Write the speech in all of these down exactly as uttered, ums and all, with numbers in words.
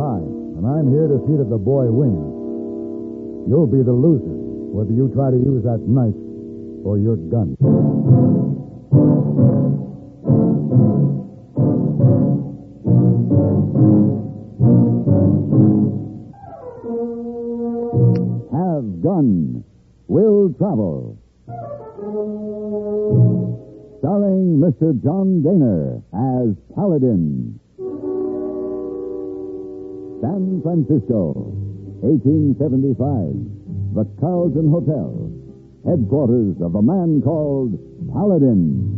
Hi, and I'm here to see that the boy wins. You'll be the loser, whether you try to use that knife or your gun. Have Gun. Will Travel. Starring Mister John Daner as Paladin. San Francisco, eighteen seventy-five. The Carlton Hotel. Headquarters of a man called Paladin.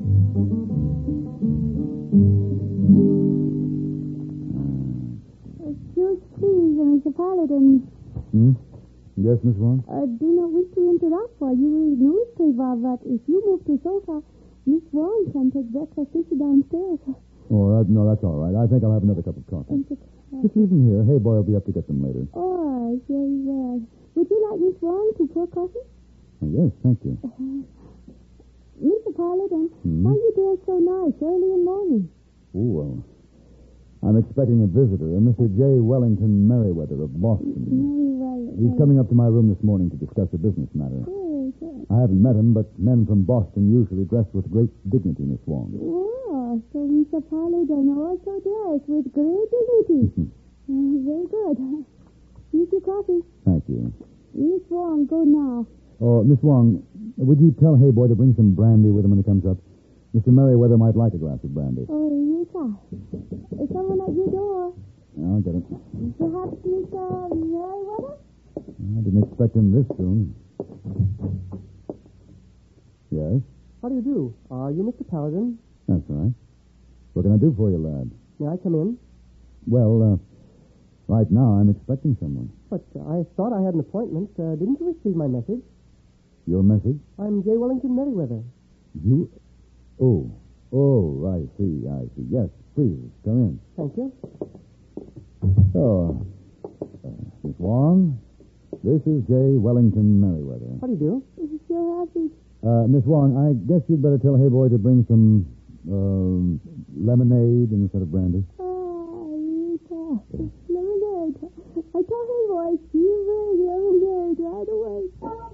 Excuse please, Mister Paladin. Hmm? Yes, Miss Wong? I do not wish to interrupt while you read newspaper, but if you move to sofa, Miss Wong can take breakfast with you downstairs. Oh, that, no, that's all right. I think I'll have another cup of coffee. And to- Just leave them here. Hey, boy, I'll be up to get them later. Oh, very well. Would you like Miss Wong to pour coffee? Oh, yes, thank you. Uh, Mister Paladin, Hmm? why you dress so nice early in the morning? Oh, well, I'm expecting a visitor, a Mister J. Wellington Merriweather of Boston. Very well. He's coming up to my room this morning to discuss a business matter. Yes, yes. I haven't met him, but men from Boston usually dress with great dignity, Miss Wong. Oh, so Mister Paladin also dressed with great dignity. uh, very good. Here's your coffee. Thank you. Miss Wong, go now. Oh, Miss Wong, would you tell Hayboy to bring some brandy with him when he comes up? Mister Merriweather might like a glass of brandy. Oh, yes, sir. Is someone at your door? I'll get it. Perhaps Mister Merriweather? I didn't expect him this soon. Yes? How do you do? Are you Mister Paladin? That's right. What can I do for you, lad? May I come in? Well, uh, right now I'm expecting someone. But uh, I thought I had an appointment. Uh, didn't you receive my message? Your message? I'm J. Wellington Merriweather. You? Oh. Oh, I see, I see. Yes, please, come in. Thank you. Oh, uh, Miss Wong, this is J. Wellington Merriweather. How do you do? Sure happy. Uh, Miss Wong, I guess you'd better tell Hayboy to bring some, um, lemonade instead of brandy. Ah, Rita. Lemonade. I told him, boy, you bring lemonade right away.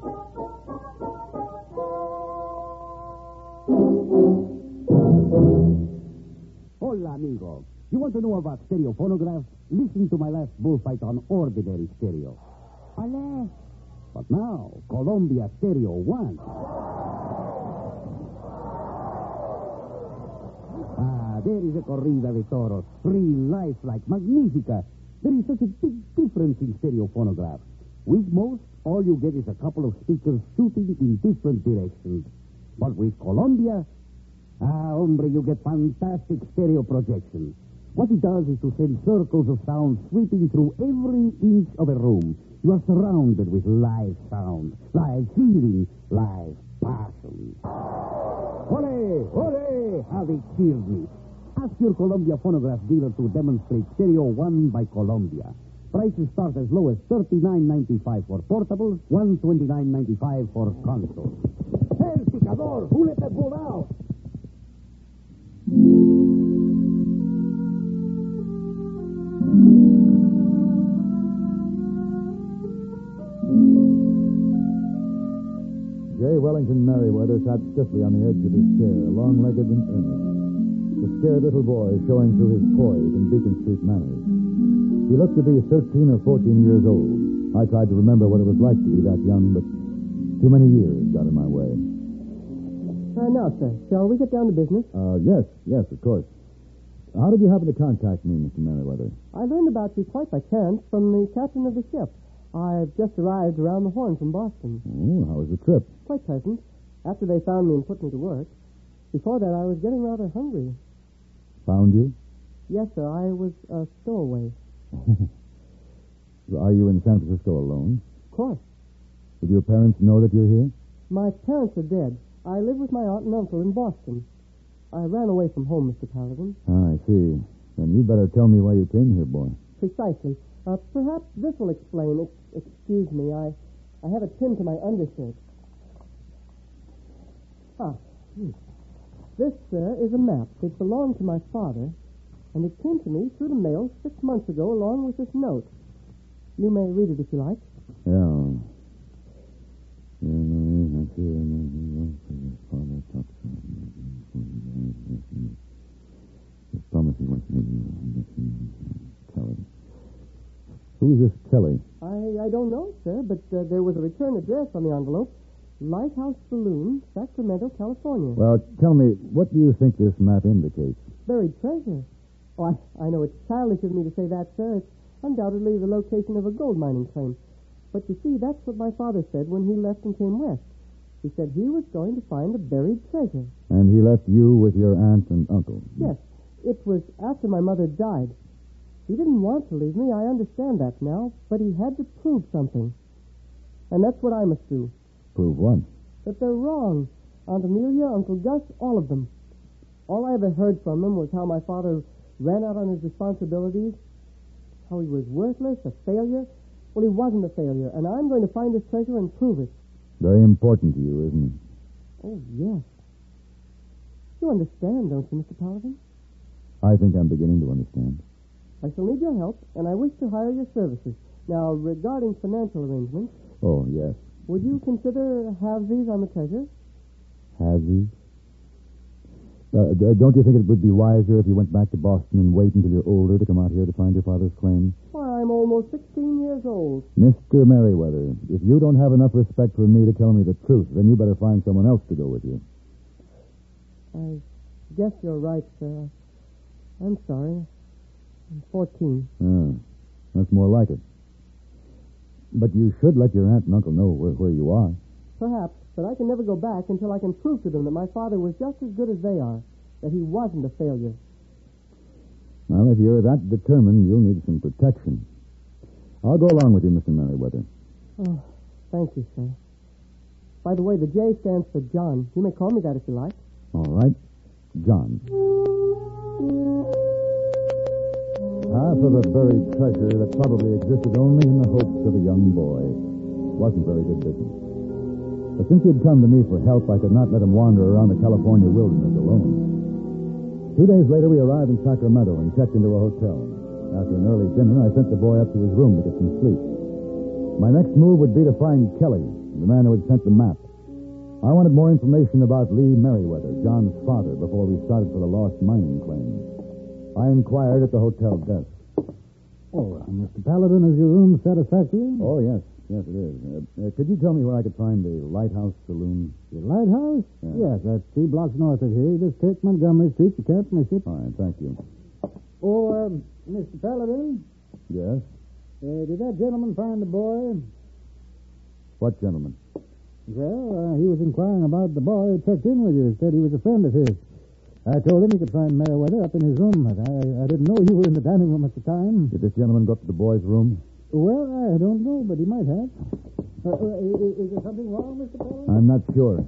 Hola, amigo. You want to know about stereo phonographs? Listen to my last bullfight on ordinary stereo. Ale. But now, Columbia Stereo One. Ah, there is a corrida de toros. Real lifelike, magnifica. There is such a big difference in stereo phonographs. With most, all you get is a couple of speakers shooting in different directions. But with Columbia, ah, hombre, you get fantastic stereo projection. What it does is to send circles of sound sweeping through every inch of a room. You are surrounded with live sound, live feeling, live passion. Ole, ole, how they cheered me. Ask your Columbia phonograph dealer to demonstrate Stereo One by Columbia. Prices start as low as thirty-nine ninety-five for portables, one twenty-nine ninety-five for consoles. El picador, who let that bull out? J. Wellington Merriweather sat stiffly on the edge of his chair, long-legged and earnest. The scared little boy showing through his poise and Beacon Street manners. He looked to be thirteen or fourteen years old. I tried to remember what it was like to be that young, but too many years got in my way. Uh, now, sir, shall we get down to business? Uh, yes, yes, of course. How did you happen to contact me, Mister Merriweather? I learned about you quite by chance from the captain of the ship. I've just arrived around the Horn from Boston. Oh, how was the trip? Quite pleasant. After they found me and put me to work. Before that, I was getting rather hungry. Found you? Yes, sir, I was a stowaway. Are you in San Francisco alone? Of course. Did your parents know that you're here? My parents are dead. I live with my aunt and uncle in Boston. I ran away from home, Mister Paladin. Ah, I see. Then you'd better tell me why you came here, boy. Precisely. Uh, perhaps this will explain. Ex- excuse me, I, I have it pinned to my undershirt. Ah, hmm. This, sir, is a map. It belonged to my father, And it came to me through the mail six months ago along with this note. You may read it if you like. Yeah. Kelly. Who's this Kelly? I, I don't know, sir, but uh, there was a return address on the envelope. Lighthouse Saloon, Sacramento, California. Well, tell me, what do you think this map indicates? Buried treasure. Oh, I, I know it's childish of me to say that, sir. It's undoubtedly the location of a gold mining claim. But you see, that's what my father said when he left and came west. He said he was going to find a buried treasure. And he left you with your aunt and uncle? Yes. It was after my mother died. He didn't want to leave me, I understand that now, but he had to prove something. And that's what I must do. Prove what? That they're wrong. Aunt Amelia, Uncle Gus, all of them. All I ever heard from them was how my father ran out on his responsibilities, how he was worthless, a failure. Well, he wasn't a failure, and I'm going to find his treasure and prove it. Very important to you, isn't it? Oh, yes. You understand, don't you, Mister Paladin? I think I'm beginning to understand. I shall need your help, and I wish to hire your services. Now, regarding financial arrangements... Oh, yes. Would you consider halvesies on the treasure? Halvesies? Uh, d- don't you think it would be wiser if you went back to Boston and wait until you're older to come out here to find your father's claim? Why, I'm almost sixteen years old. Mister Merriweather, if you don't have enough respect for me to tell me the truth, then you better find someone else to go with you. I guess you're right, sir. I'm sorry. I'm fourteen. Ah, that's more like it. But you should let your aunt and uncle know where, where you are. Perhaps, but I can never go back until I can prove to them that my father was just as good as they are, that he wasn't a failure. Well, if you're that determined, you'll need some protection. I'll go along with you, Mister Merriweather. Oh, thank you, sir. By the way, the J stands for John. You may call me that if you like. All right. John. Half of a buried treasure that probably existed only in the hopes of a young boy. Wasn't very good business. But since he'd come to me for help, I could not let him wander around the California wilderness alone. Two days later, we arrived in Sacramento and checked into a hotel. After an early dinner, I sent the boy up to his room to get some sleep. My next move would be to find Kelly, the man who had sent the map. I wanted more information about Lee Merriweather, John's father, before we started for the lost mining claim. I inquired at the hotel desk. Oh, uh, Mister Paladin, is your room satisfactory? Oh, yes. Yes, it is. Uh, uh, could you tell me where I could find the Lighthouse Saloon? The lighthouse? Yeah. Yes, that's three blocks north of here. You just take Montgomery Street. You can't miss it. All right, thank you. Oh, um, Mister Paladin, Yes? uh, did that gentleman find the boy? What gentleman? Well, uh, he was inquiring about the boy who checked in with you. Said he was a friend of his. I told him he could find Merriweather up in his room, but I, I didn't know you were in the dining room at the time. Did this gentleman go up to the boy's room? Well, I don't know, but he might have. Uh, uh, is, is there something wrong, Mister Paladin? I'm not sure.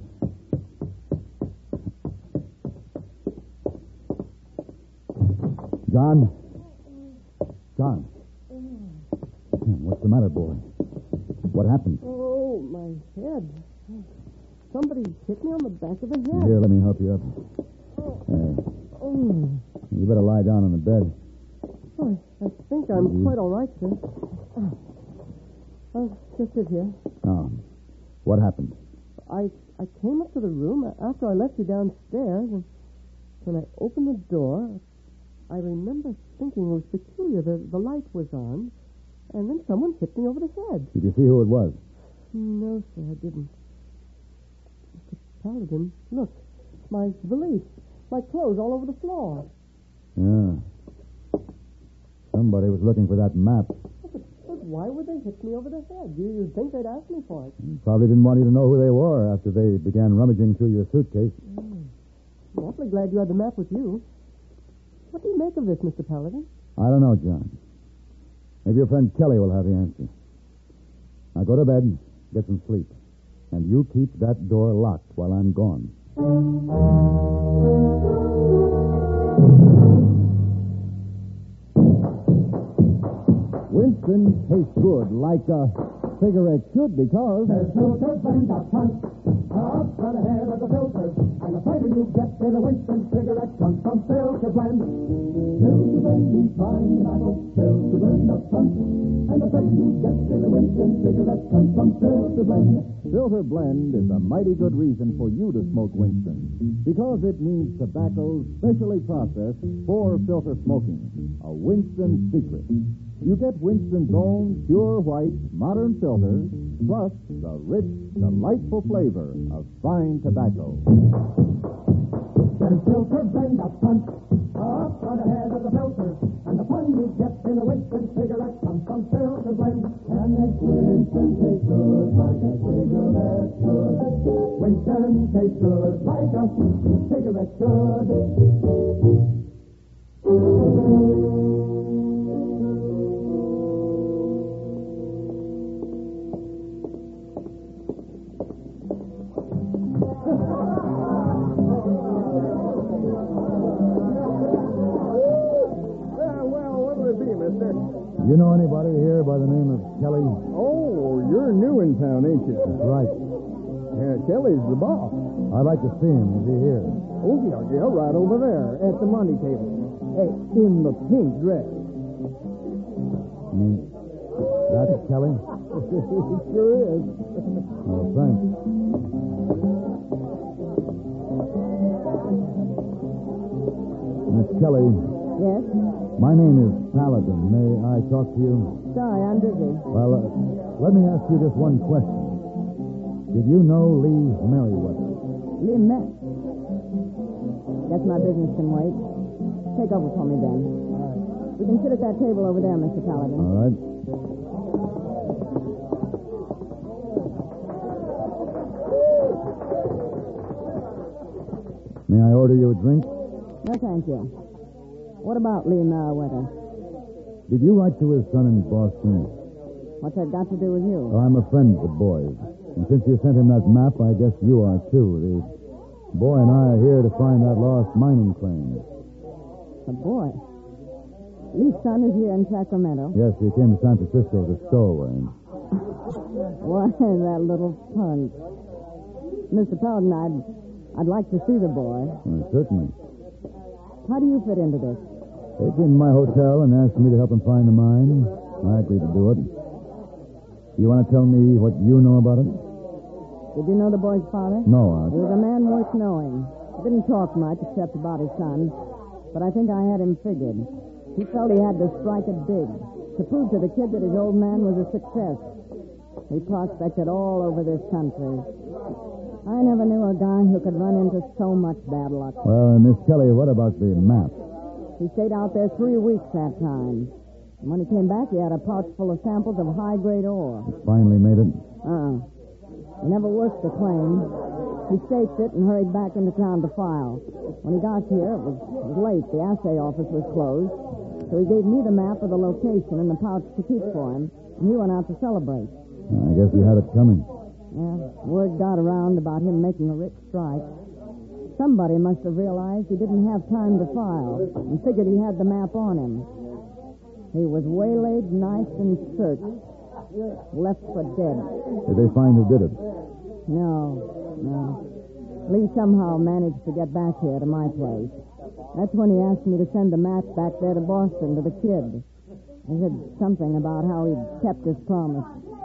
John? John? What's the matter, boy? What happened? Oh, my head. Somebody hit me on the back of the head. Here, let me help you up. Uh, Oh, you better lie down on the bed. I, I think I'm Mhm. quite all right, sir. Oh, I'll just sit here. Now, what happened? I I came up to the room after I left you downstairs, and when I opened the door, I remember thinking it was peculiar. The, the light was on, and then someone hit me over the head. Did you see who it was? No, sir, I didn't. Mister Paladin, look, my valise, my clothes all over the floor. Yeah. Somebody was looking for that map. But, but why would they hit me over the head? You, you'd think they'd ask me for it. Probably didn't want you to know who they were after they began rummaging through your suitcase. Mm. I'm awfully glad you had the map with you. What do you make of this, Mister Paladin? I don't know, John. Maybe your friend Kelly will have the answer. Now go to bed, get some sleep. And you keep that door locked while I'm gone. Winston tastes good, like a cigarette should, because... There's no difference up front. Up and ahead of the filter, and the fighter you get in a Winston cigarette comes from Filter Blend. Filter Blend means fine tobacco, Filter Blend up front, and the fighter you get in a Winston cigarette comes from Filter Blend. Filter Blend is a mighty good reason for you to smoke Winston, because it means tobacco specially processed for filter smoking. A Winston secret. You get Winston's own pure white modern filter, plus the rich, delightful flavor of fine tobacco. There's Filter Blend up front, up and ahead of the filter, and the fun you get in a Winston cigarette comes from Filter Blend. And makes Winston taste good like a cigarette should. Winston tastes good like a cigarette should. You know anybody here by the name of Kelly? Oh, you're new in town, ain't you? That's right. Yeah, Kelly's the boss. I'd like to see him. Is he here? Oh, yeah, yeah, right over there at the money table. Hey, in the pink dress. I mean, that's Kelly? It sure is. Oh, thanks. Miss Kelly, Yes? my name is Paladin. May I talk to you? Sorry, I'm busy. Well, uh, let me ask you just one question. Did you know Lee Merriweather? Lee Met. Guess my business can wait. Take over for me, Ben. We can sit at that table over there, Mister Paladin. All right. May I order you a drink? No, thank you. What about Lee Merriweather? Did you write to his son in Boston? What's that got to do with you? Well, I'm a friend of the boy's. And since you sent him that map, I guess you are, too. The boy and I are here to find that lost mining claim. The boy? Lee's son is here in Sacramento. Yes, he came to San Francisco as a stowaway. Why, that little punk. Mister Paladin, I'd, I'd like to see the boy. Well, certainly. How do you fit into this? They came to my hotel and asked me to help them find the mine. I agreed to do it. You want to tell me what you know about it? Did you know the boy's father? No, Art. He was a man worth knowing. He didn't talk much except about his son, but I think I had him figured. He felt he had to strike it big, to prove to the kid that his old man was a success. He prospected all over this country. I never knew a guy who could run into so much bad luck. Well, Miss Kelly, what about the map? He stayed out there three weeks that time. And when he came back, he had a pouch full of samples of high-grade ore. Finally made it? Uh-uh. He never worked the claim. He staked it and hurried back into town to file. When he got here, it was, it was late. The assay office was closed. So he gave me the map of the location and the pouch to keep for him, and he went out to celebrate. I guess he had it coming. Yeah, word got around about him making a rich strike. Somebody must have realized he didn't have time to file and figured he had the map on him. He was waylaid, knifed, and searched. Left for dead. Did they find who did it? No, no. Lee somehow managed to get back here to my place. That's when he asked me to send the map back there to Boston to the kid. He said something about how he'd kept his promise.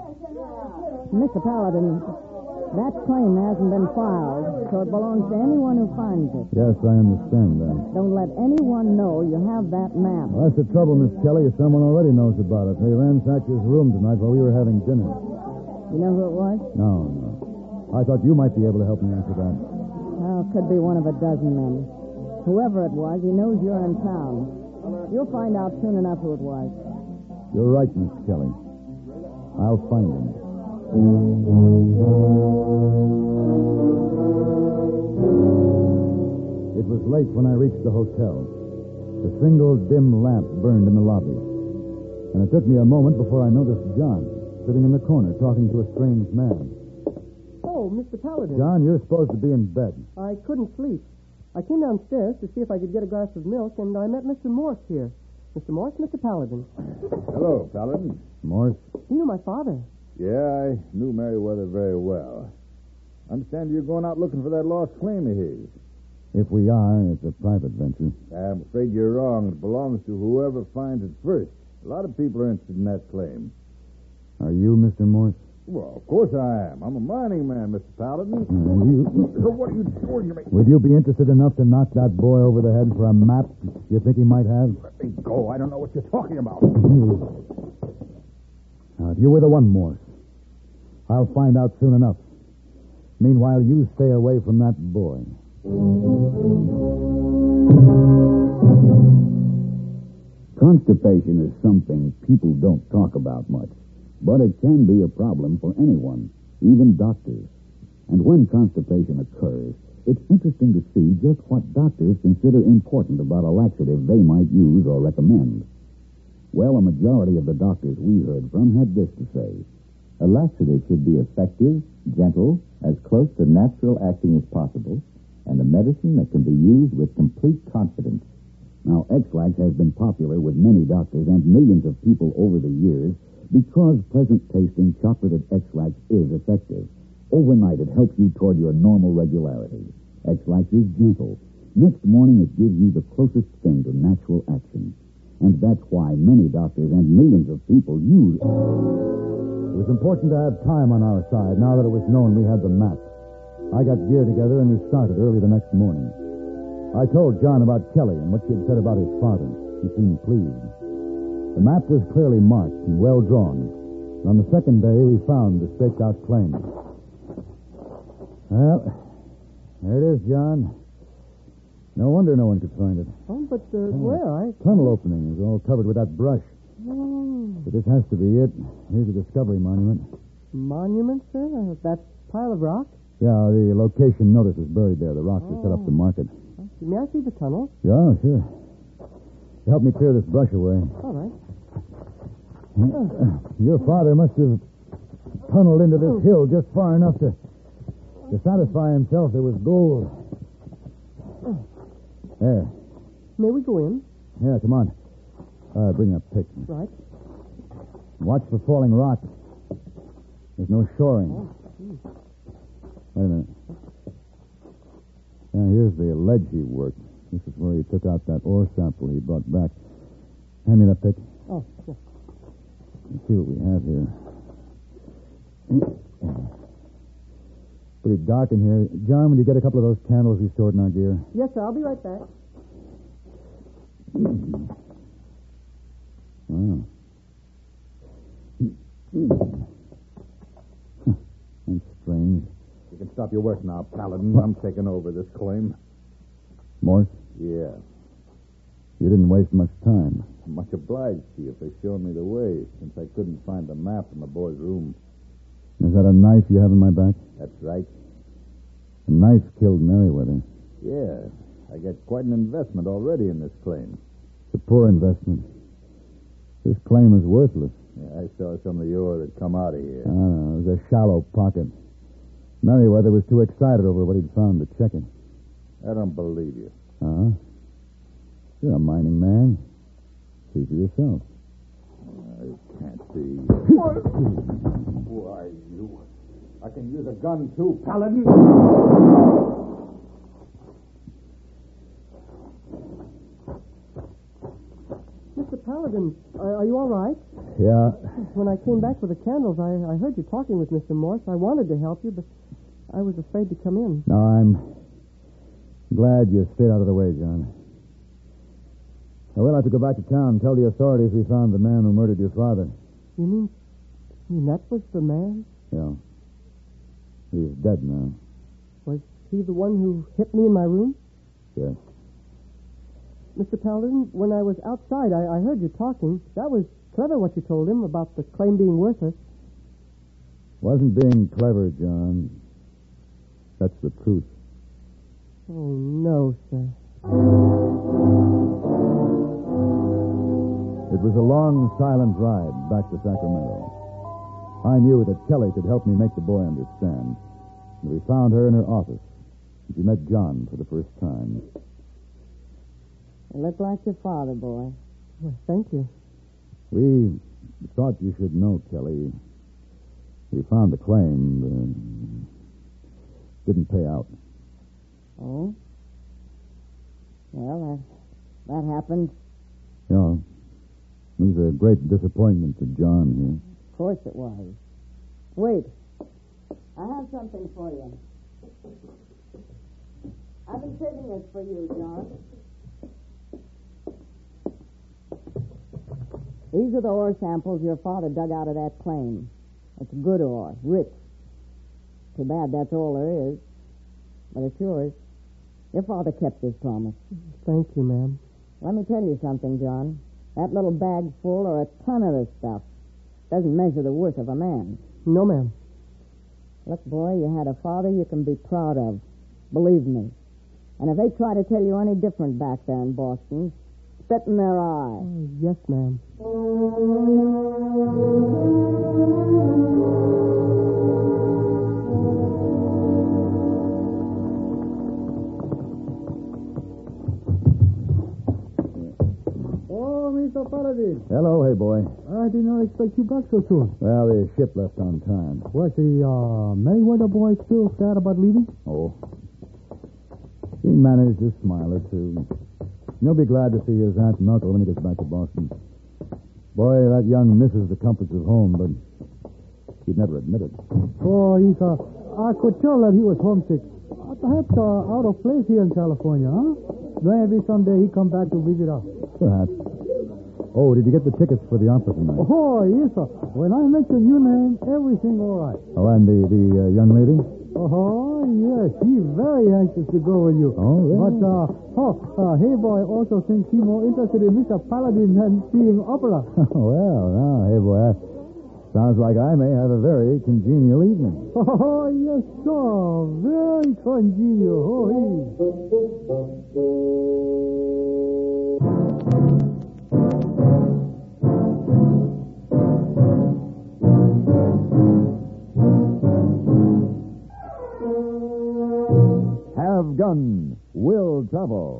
Mister Paladin, that claim hasn't been filed, so it belongs to anyone who finds it. Yes, I understand that. Don't let anyone know you have that map. Well, that's the trouble, Miss Kelly. Someone already knows about it. They ransacked his room tonight while we were having dinner. You know who it was? No, no. I thought you might be able to help me answer that. Well, it could be one of a dozen men. Whoever it was, he knows you're in town. You'll find out soon enough who it was. You're right, Miss Kelly. I'll find him. It was late when I reached the hotel. A single dim lamp burned in the lobby. And it took me a moment before I noticed John sitting in the corner talking to a strange man. Oh, Mister Paladin. John, you're supposed to be in bed. I couldn't sleep. I came downstairs to see if I could get a glass of milk, and I met Mister Morse here. Mister Morse, Mister Paladin. Hello, Paladin. Morse? You know my father. Yeah, I knew Merriweather very well. Understand you're going out looking for that lost claim of his. If we are, it's a private venture. I'm afraid you're wrong. It belongs to whoever finds it first. A lot of people are interested in that claim. Are you Mister Morse? Well, of course I am. I'm a mining man, Mister Paladin. Uh, you... What are you doing to me? Would you be interested enough to knock that boy over the head for a map you think he might have? Let me go. I don't know what you're talking about. Now, if you were the one, Morse, I'll find out soon enough. Meanwhile, you stay away from that boy. Constipation is something people don't talk about much, but it can be a problem for anyone, even doctors. And when constipation occurs, it's interesting to see just what doctors consider important about a laxative they might use or recommend. Well, a majority of the doctors we heard from had this to say. A laxative should be effective, gentle, as close to natural acting as possible, and a medicine that can be used with complete confidence. Now, X-Lax has been popular with many doctors and millions of people over the years because pleasant-tasting chocolated X-Lax is effective. Overnight, it helps you toward your normal regularity. X-Lax is gentle. Next morning, it gives you the closest thing to natural action. And that's why many doctors and millions of people use it. It was important to have time on our side now that it was known we had the map. I got gear together and we started early the next morning. I told John about Kelly and what she had said about his father. He seemed pleased. The map was clearly marked and well drawn. And on the second day, we found the staked-out claim. Well, there it is, John. No wonder no one could find it. Oh, but uh, where? I... Tunnel opening is all covered with that brush. Oh. But this has to be it. Here's a discovery monument. Monument, sir? Uh, that pile of rock? Yeah, the location notice is buried there. The rocks are set up to mark it. May I see the tunnel? Yeah, sure. Help me clear this brush away. All right. Your father must have tunneled into this hill just far enough to to satisfy himself there was gold. There. May we go in? Yeah, come on. Uh, bring a pick. Right. Watch for falling rock. There's no shoring. Wait a minute. Yeah, here's the ledge he worked. This is where he took out that ore sample he brought back. Hand me that pick. Oh, yeah. Let's see what we have here. Pretty dark in here. John, will you get a couple of those candles we stored in our gear? Yes, sir. I'll be right back. Wow. That's strange. You can stop your work now, Paladin. I'm taking over this claim. Morse? Yeah. You didn't waste much time. I'm much obliged to you for showing me the way, since I couldn't find the map in the boy's room. Is that a knife you have in my back? That's right. The knife killed Merriweather. Yeah. I got quite an investment already in this claim. It's a poor investment. This claim is worthless. Yeah, I saw some of the ore that come out of here. I don't know. It was a shallow pocket. Merriweather was too excited over what he'd found to check it. I don't believe you. Uh-huh. You're a mining man. See for yourself. I can't see. Who are you? I can use a gun, too, Paladin. Mister Paladin, are, are you all right? Yeah. When I came back with the candles, I, I heard you talking with Mister Morse. I wanted to help you, but I was afraid to come in. No, I'm glad you stayed out of the way, John. I will have to go back to town and tell the authorities we found the man who murdered your father. You mean, you mean that was the man? Yeah. He's dead now. Was he the one who hit me in my room? Yes. Mister Paladin, when I was outside, I, I heard you talking. That was clever what you told him about the claim being worthless. Wasn't being clever, John. That's the truth. Oh, no, sir. It was a long, silent ride back to Sacramento. I knew that Kelly could help me make the boy understand. And we found her in her office. And she met John for the first time. You look like your father, boy. Well, thank you. We thought you should know, Kelly. We found the claim. Uh, didn't pay out. Oh? Well, that, that happened. Yeah. It was a great disappointment to John here. Of course it was. Wait. I have something for you. I've been saving this for you, John. These are the ore samples your father dug out of that claim. It's good ore, rich. Too bad that's all there is. But it's yours. Your father kept his promise. Thank you, ma'am. Let me tell you something, John. That little bag full or a ton of this stuff doesn't measure the worth of a man. No, ma'am. Look, boy, you had a father you can be proud of. Believe me. And if they try to tell you any different back there in Boston, spit in their eye. Oh, yes, ma'am. Oh, Mister Paladin. Hello, hey boy. I did not expect you back so soon. Well, the ship left on time. What, the uh, Mayweather boy still sad about leaving? Oh. He managed to smile or two. He'll be glad to see his aunt and uncle when he gets back to Boston. Boy, that young misses the comforts of home, but he'd never admit it. Oh, he's, uh, I could tell that he was homesick. Uh, perhaps uh, out of place here in California, huh? Maybe someday he come back to visit us. Perhaps. Oh, did you get the tickets for the opera tonight? Oh, yes, sir. When I mention your name, everything all right. Oh, and the, the uh, young lady? Oh, yes, she's very anxious to go with you. Oh, really? But, uh, oh, uh, hey boy also thinks he's more interested in Mister Paladin than seeing opera. Well, now, hey boy, that sounds like I may have a very congenial evening. Oh, yes, sir. Very congenial. Oh, he. Have Gun Will Travel.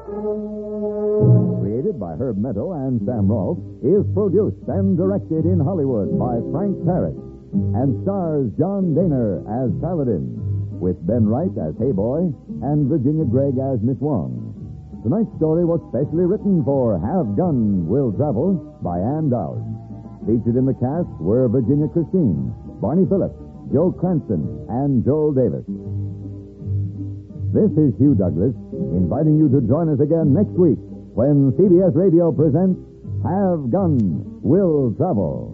Created by Herb Meadow and Sam Rolfe, is produced and directed in Hollywood by Frank Parrott and stars John Daner as Paladin, with Ben Wright as Hey Boy and Virginia Gregg as Miss Wong. Tonight's story was specially written for Have Gun Will Travel by Ann Dowd. Featured in the cast were Virginia Christine, Barney Phillips, Joe Cranston, and Joel Davis. This is Hugh Douglas, inviting you to join us again next week when C B S Radio presents Have Gun Will Travel.